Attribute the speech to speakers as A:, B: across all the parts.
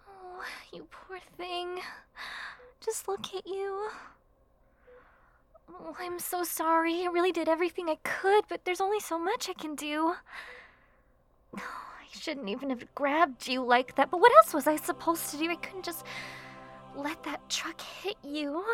A: Oh, you poor thing. Just look at you. Oh, I'm so sorry. I really did everything I could, but there's only so much I can do. Oh, I shouldn't even have grabbed you like that, but what else was I supposed to do? I couldn't just let that truck hit you.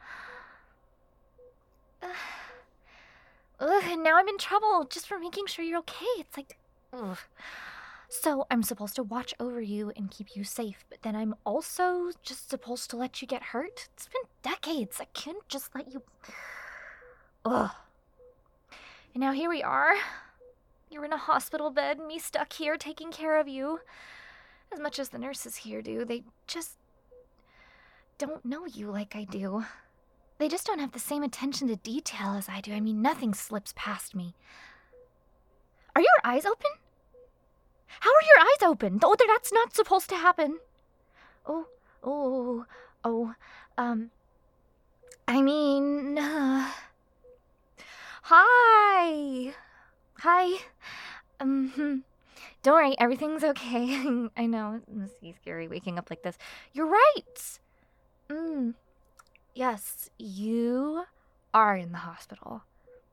A: And now I'm in trouble just for making sure you're okay. It's like, ugh. So I'm supposed to watch over you and keep you safe, but then I'm also just supposed to let you get hurt? It's been decades. I can't just let you... Ugh. And now here we are. You're in a hospital bed, me stuck here taking care of you. As much as the nurses here do, they just don't know you like I do. They just don't have the same attention to detail as I do. I mean, nothing slips past me. Are your eyes open? How are your eyes open? Oh, that's not supposed to happen. Oh, I mean, hi. Hi. Don't worry, everything's okay. I know, it must be scary waking up like this. You're right. Yes, you are in the hospital.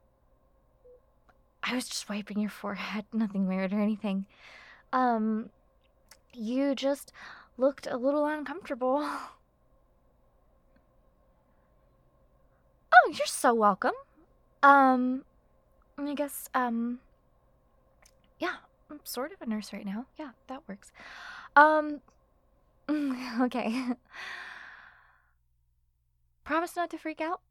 A: I was just wiping your forehead, nothing weird or anything. You just looked a little uncomfortable. Oh, you're so welcome. I guess, yeah, I'm sort of a nurse right now. Yeah, that works. Okay. Promise not to freak out?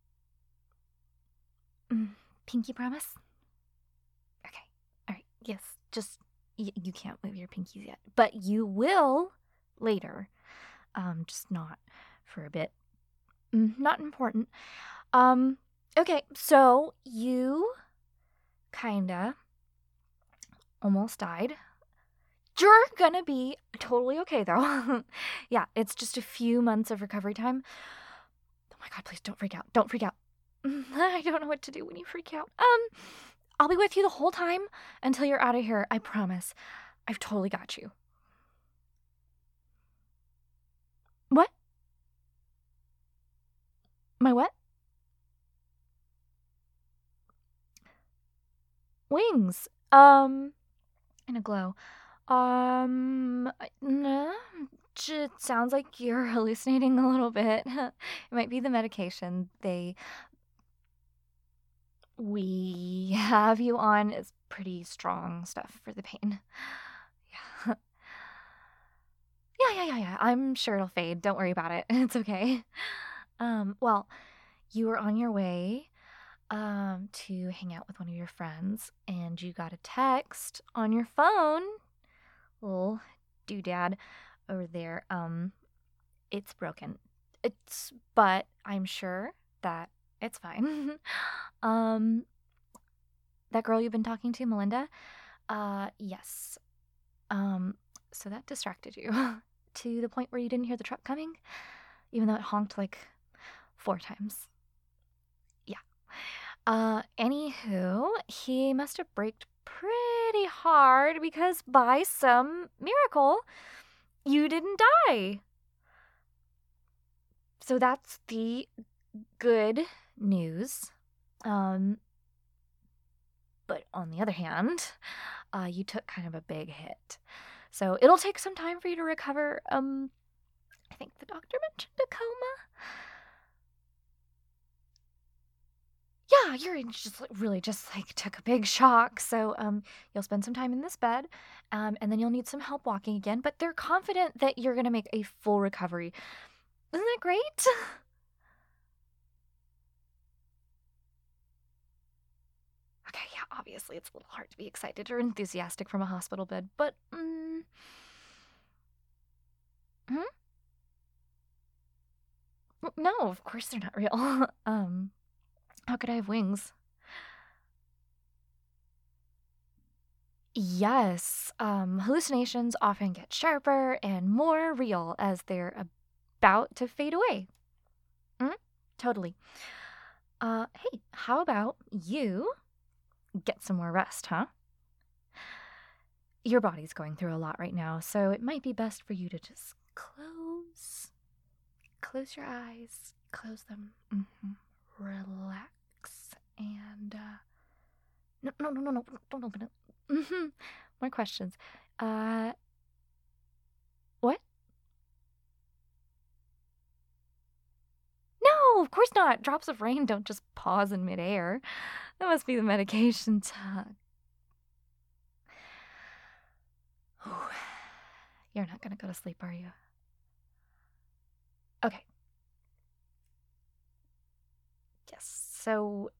A: Pinky promise? Okay, alright, yes, just, you can't move your pinkies yet, but you will later. Just not for a bit. Not important. Okay, so you kinda almost died. You're gonna be totally okay, though. Yeah, it's just a few months of recovery time. Oh my god, please don't freak out. Don't freak out. I don't know what to do when you freak out. I'll be with you the whole time until you're out of here, I promise. I've totally got you. What? My what? Wings. In a glow. No, it sounds like you're hallucinating a little bit. It might be the medication we have you on is pretty strong stuff for the pain. Yeah. Yeah. I'm sure it'll fade. Don't worry about it. It's okay. Well, you were on your way to hang out with one of your friends, and you got a text on your phone. Little doodad over there. It's broken. But I'm sure that it's fine. That girl you've been talking to, Melinda? Yes. So that distracted you to the point where you didn't hear the truck coming, even though it honked like 4 times. Yeah. Anywho, he must have braked pretty hard because by some miracle, you didn't die. So that's the good news. But on the other hand, you took kind of a big hit. So it'll take some time for you to recover. I think the doctor mentioned a coma. Yeah, you're just really just like took a big shock. So you'll spend some time in this bed, and then you'll need some help walking again. But they're confident that you're gonna make a full recovery. Isn't that great? Okay, yeah, obviously it's a little hard to be excited or enthusiastic from a hospital bed, but no, of course they're not real. How could I have wings? Yes, hallucinations often get sharper and more real as they're about to fade away. Totally. Hey, how about you get some more rest, huh? Your body's going through a lot right now, so it might be best for you to just close your eyes, close them, relax, and, no, don't open it. More questions. What? No, of course not. Drops of rain don't just pause in midair. That must be the medication tug. You're not gonna go to sleep, are you? Okay. Yes, so...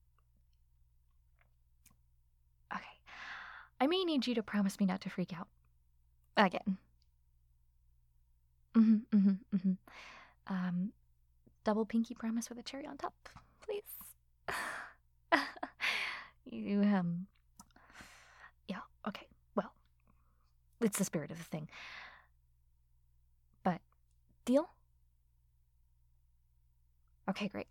A: Okay. I may need you to promise me not to freak out. Again. Double pinky promise with a cherry on top, please. You, yeah, okay. Well, it's the spirit of the thing. But, deal? Okay, great.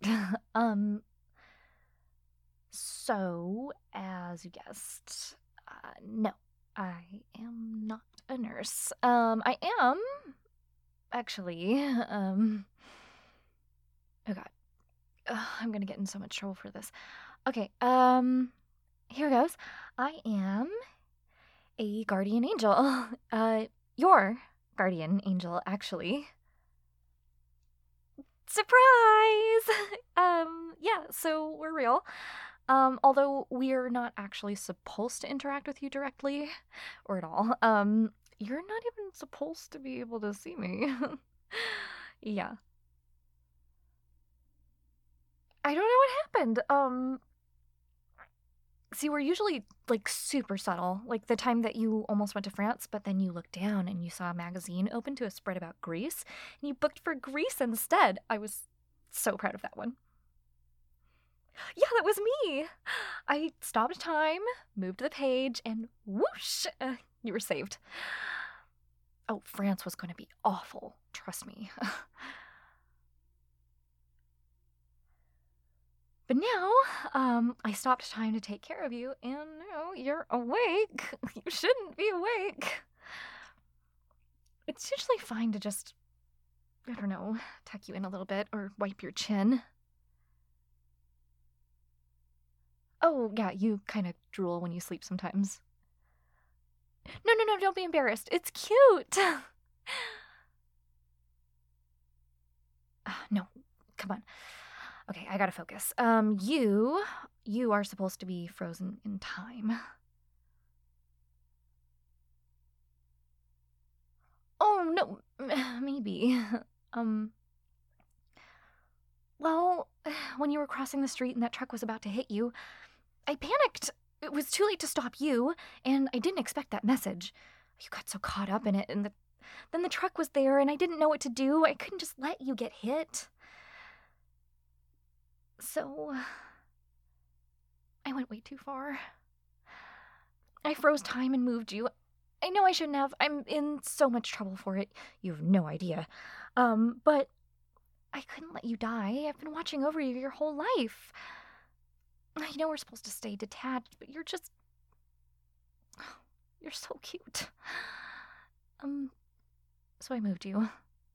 A: So, as you guessed, no, I am not a nurse. I am, actually, oh god. I'm gonna get in so much trouble for this. Okay, here goes. I am a guardian angel. Your guardian angel, actually. Surprise! Yeah, so we're real. Although we're not actually supposed to interact with you directly or at all. You're not even supposed to be able to see me. Yeah. I don't know what happened. See, we're usually, like, super subtle. Like the time that you almost went to France, but then you looked down and you saw a magazine open to a spread about Greece, and you booked for Greece instead. I was so proud of that one. Yeah, that was me. I stopped time, moved the page, and whoosh, you were saved. Oh, France was going to be awful. Trust me. But now, I stopped time to take care of you, and now you're awake. You shouldn't be awake. It's usually fine to just, I don't know, tuck you in a little bit or wipe your chin. Oh, yeah, you kind of drool when you sleep sometimes. No, don't be embarrassed. It's cute. No, come on. Okay, I gotta focus. You are supposed to be frozen in time. Oh, no, maybe. Well, when you were crossing the street and that truck was about to hit you, I panicked. It was too late to stop you, and I didn't expect that message. You got so caught up in it, and then the truck was there, and I didn't know what to do. I couldn't just let you get hit. So, I went way too far. I froze time and moved you. I know I shouldn't have. I'm in so much trouble for it. You have no idea. But I couldn't let you die. I've been watching over you your whole life. I know we're supposed to stay detached, but you're so cute. So I moved you.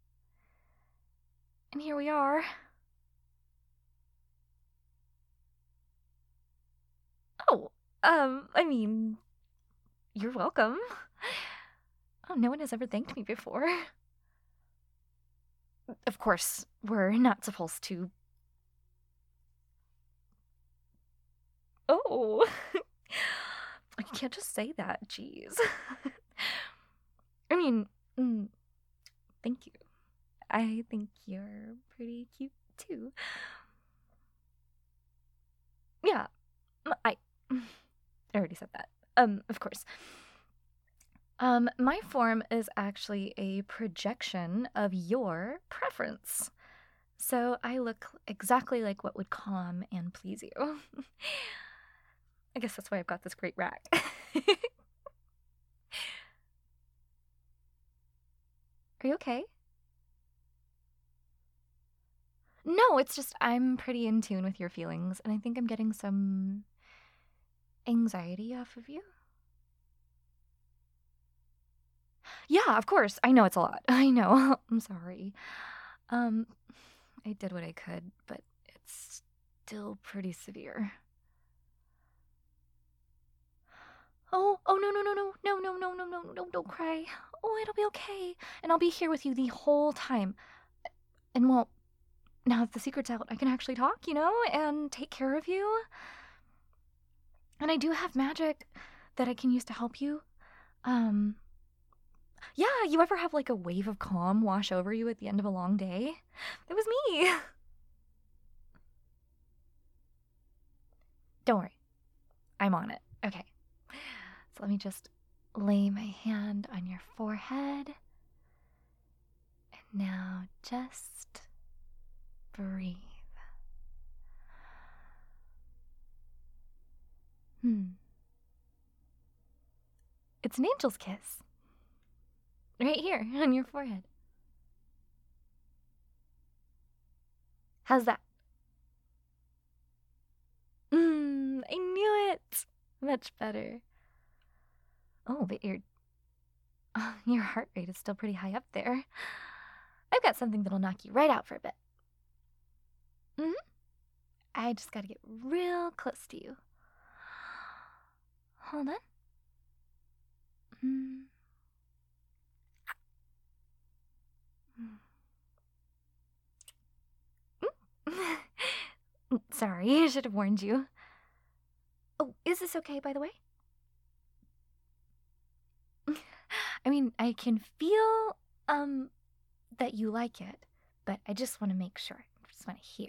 A: And here we are. Oh, I mean, you're welcome. Oh, no one has ever thanked me before. Of course, we're not supposed to. Oh, you can't just say that, jeez. I mean, thank you. I think you're pretty cute, too. Yeah, I already said that. Of course. My form is actually a projection of your preference. So I look exactly like what would calm and please you. I guess that's why I've got this great rack. Are you okay? No, it's just I'm pretty in tune with your feelings, and I think I'm getting some anxiety off of you. Yeah, of course. I know it's a lot. I know. I'm sorry. Um, I did what I could, but it's still pretty severe. Oh, no, no, no, no, no, no, no, no, no, no, don't cry. Oh, it'll be okay. And I'll be here with you the whole time. And well, now that the secret's out, I can actually talk, and take care of you. And I do have magic that I can use to help you. Um, yeah, you ever have like a wave of calm wash over you at the end of a long day? It was me. Don't worry. I'm on it. Okay. So let me just lay my hand on your forehead. And now just breathe. It's an angel's kiss. Right here on your forehead. How's that? I knew it. Much better. Oh, but your heart rate is still pretty high up there. I've got something that'll knock you right out for a bit. I just gotta get real close to you. Hold on. Sorry, I should have warned you. Oh, is this okay, by the way? I mean, I can feel, that you like it, but I just want to make sure. I just want to hear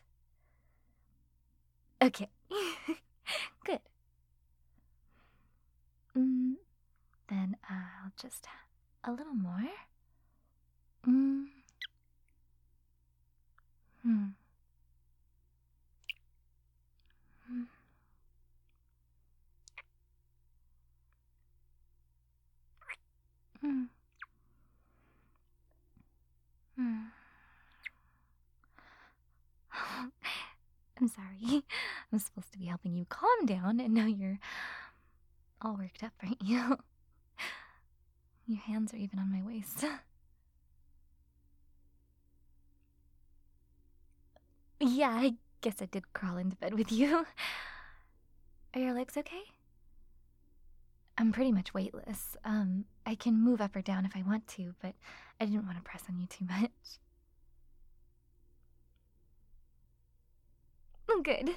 A: it. Okay. Good. Then I'll just a little more. I'm sorry. I'm supposed to be helping you calm down, and now you're all worked up, aren't you? Your hands are even on my waist. Yeah, I guess I did crawl into bed with you. Are your legs okay? I'm pretty much weightless. I can move up or down if I want to, but I didn't want to press on you too much. Good.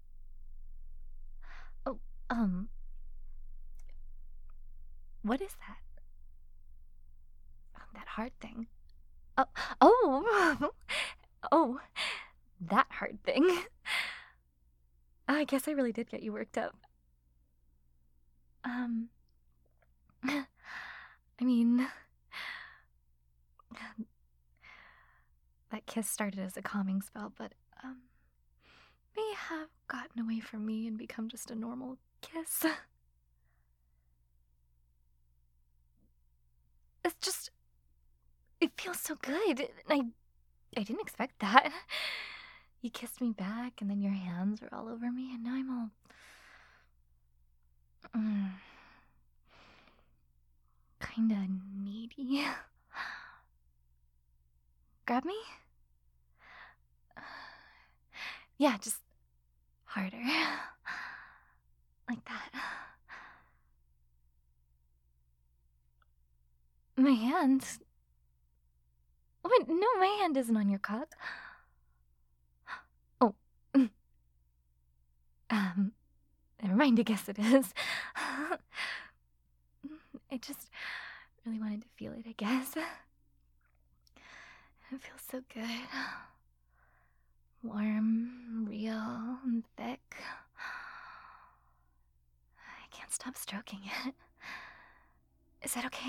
A: Oh, what is that? Oh, that heart thing. Oh, oh, that heart thing. I guess I really did get you worked up. I mean, that kiss started as a calming spell, but, may have gotten away from me and become just a normal kiss. It's just, it feels so good. I didn't expect that. You kissed me back, and then your hands were all over me, and now I'm all kinda needy. Grab me? Yeah, just harder. Like that. My hand? Wait, no, my hand isn't on your cock. Oh. Never mind, I guess it is. I just really wanted to feel it, I guess. It feels so good. Warm, real, and thick. I can't stop stroking it. Is that okay?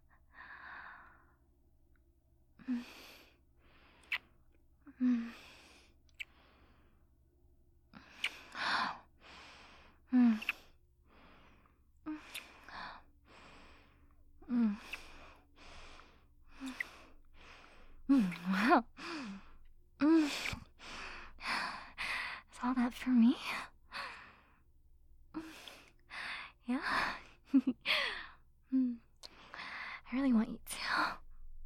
A: Wow. Is all that for me? Yeah. I really want you to.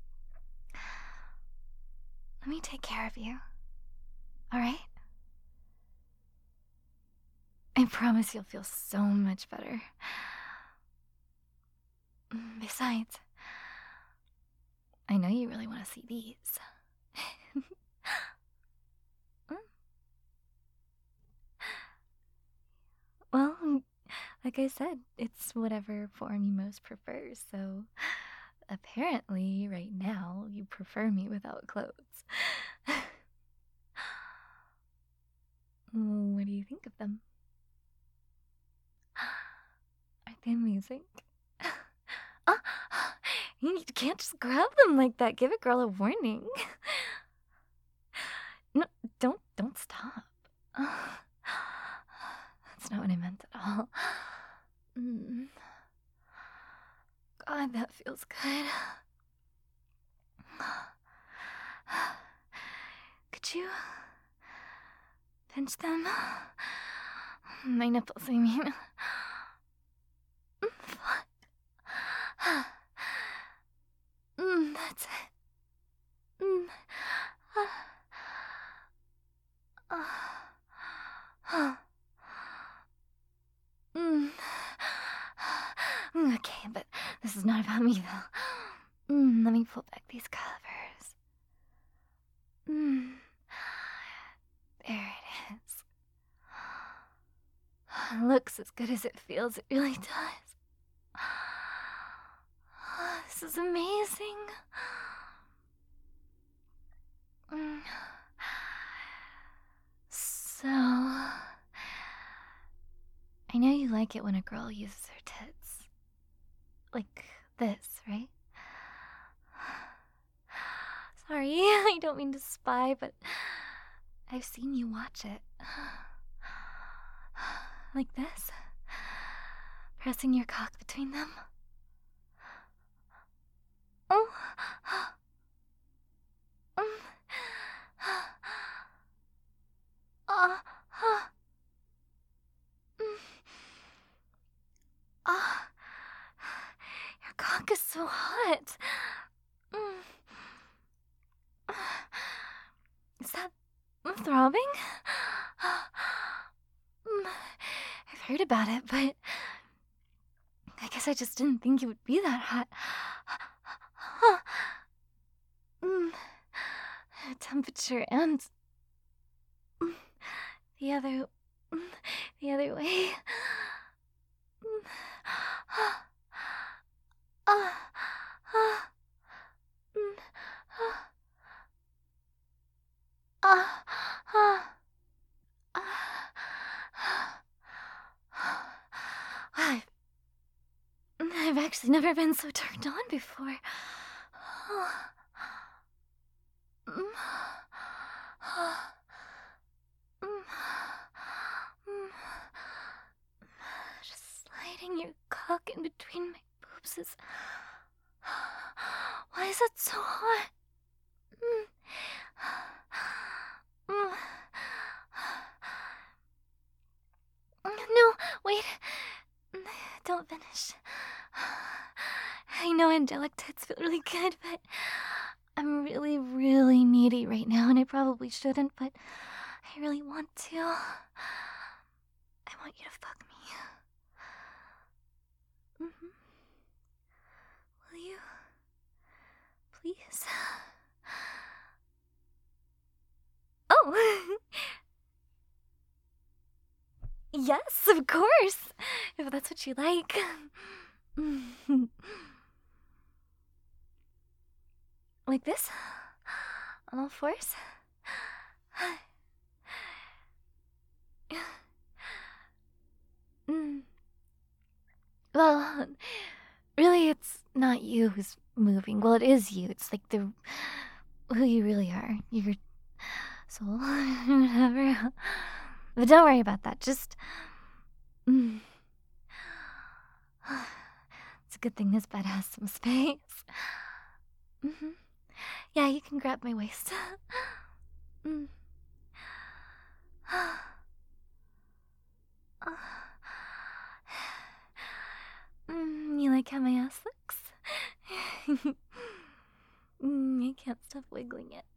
A: Let me take care of you. Alright? I promise you'll feel so much better. Besides, I know you really want to see these. Well, like I said, it's whatever form you most prefer, so apparently, right now, you prefer me without clothes. What do you think of them? Aren't they amazing? Ah, you can't just grab them like that. Give a girl a warning. No, don't stop. That's not what I meant at all. God, that feels good. Could you pinch them? My nipples, I mean. That's it. Okay, but this is not about me, though. Let me pull back these covers. There it is. Looks as good as it feels, it really does. This is amazing. So, I know you like it when a girl uses her tits. Like this, right? Sorry, I don't mean to spy, but I've seen you watch it. Like this? Pressing your cock between them? Oh. Your cock is so hot. Is that throbbing? I've heard about it, but I guess I just didn't think it would be that hot. Temperature and the other way. I've actually never been so turned on before. Just sliding your cock in between my boobs is... Why is it so hot? No, wait. Don't finish. I know angelic tits feel really good, but I'm really, really needy right now, and I probably shouldn't, but I really want to. I want you to fuck me. Will you? Please? Oh! Yes, of course! If that's what you like. Like this? On all fours? Well, really, it's not you who's moving. Well, it is you. It's like who you really are. Your soul, whatever. But don't worry about that. Just... It's a good thing this bed has some space. Yeah, you can grab my waist. You like how my ass looks? I can't stop wiggling it.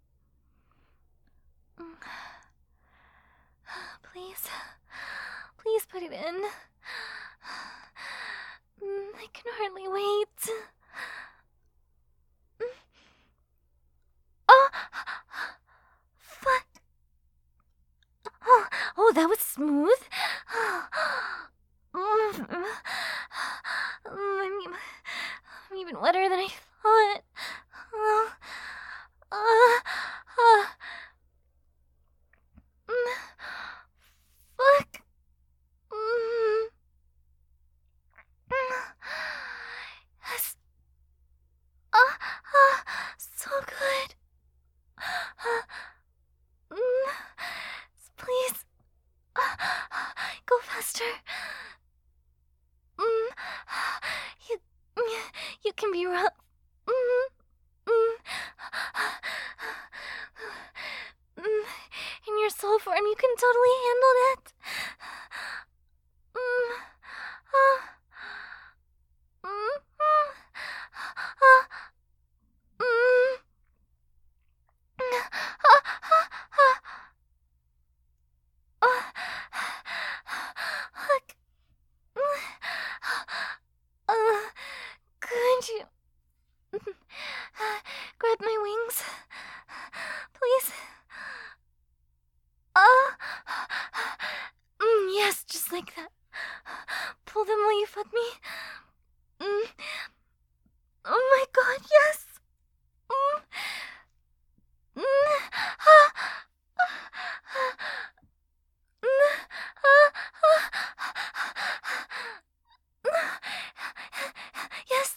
A: Please. Please put it in. I can hardly wait. Oh! Fuck! Oh, that was smooth. I'm even wetter than I thought. Fuck. Yes. So good. Please. Go faster. You, you can be rough. In your soul form, you can totally handle that. Could you grab my wings, please? Yes, just like that. Pull them while you fuck me. Oh my god, yes. Yes.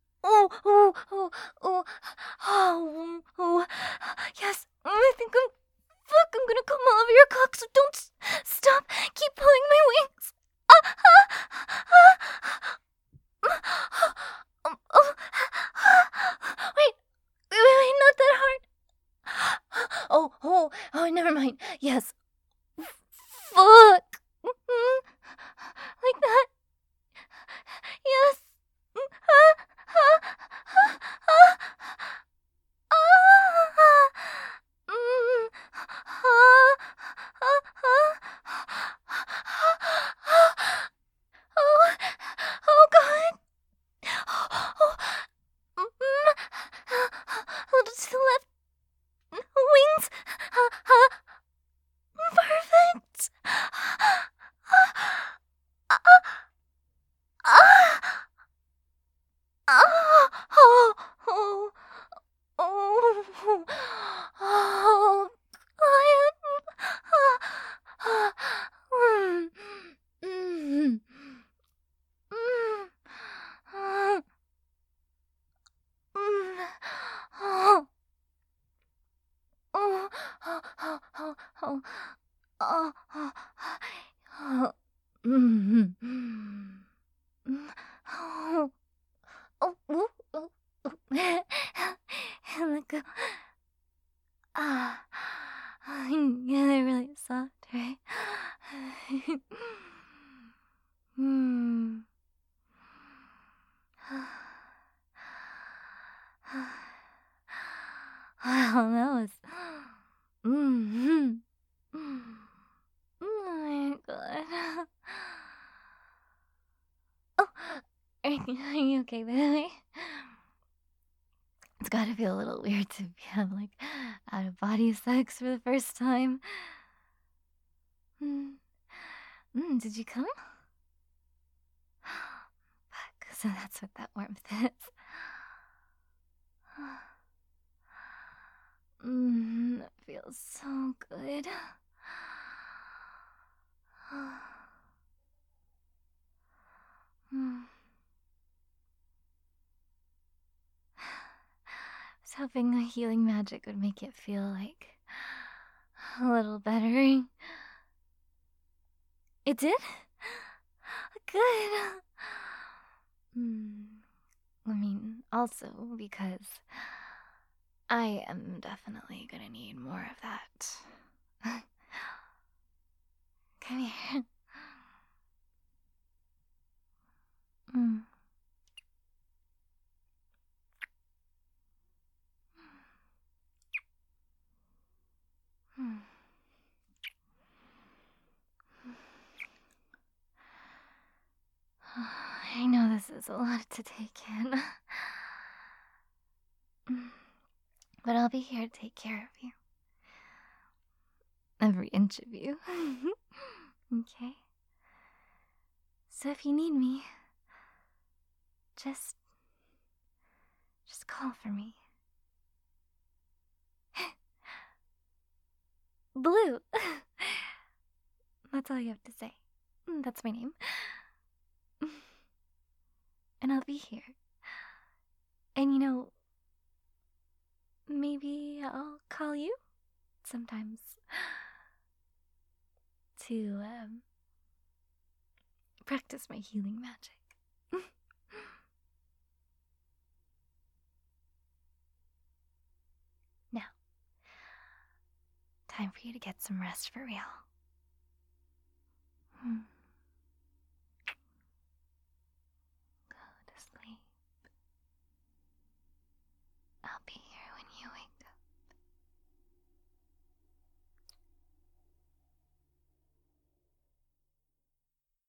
A: Oh, yes. I think I'm gonna come all over your cock, so don't stop. Keep pulling my wings. Wait, not that hard. Oh, never mind. Yes. Fuck. Like that. Yes. Oh God. A little to the left. Wings. Perfect. Let go. Yeah, they're really soft, right? Wow, that was. Oh my god. Oh, are you okay, by the way? It's gotta feel a little weird to have like out of body sex for the first time. Did you come? Fuck, so that's what that warmth is. That feels so good. I was hoping the healing magic would make it feel like a little better. It did? Good. I mean, also because I am definitely gonna need more of that. Come here. was a lot to take in. But I'll be here to take care of you. Every inch of you. Okay? So if you need me, just call for me. Blue! That's all you have to say. That's my name. And I'll be here. And maybe I'll call you sometimes to practice my healing magic. Now, time for you to get some rest for real.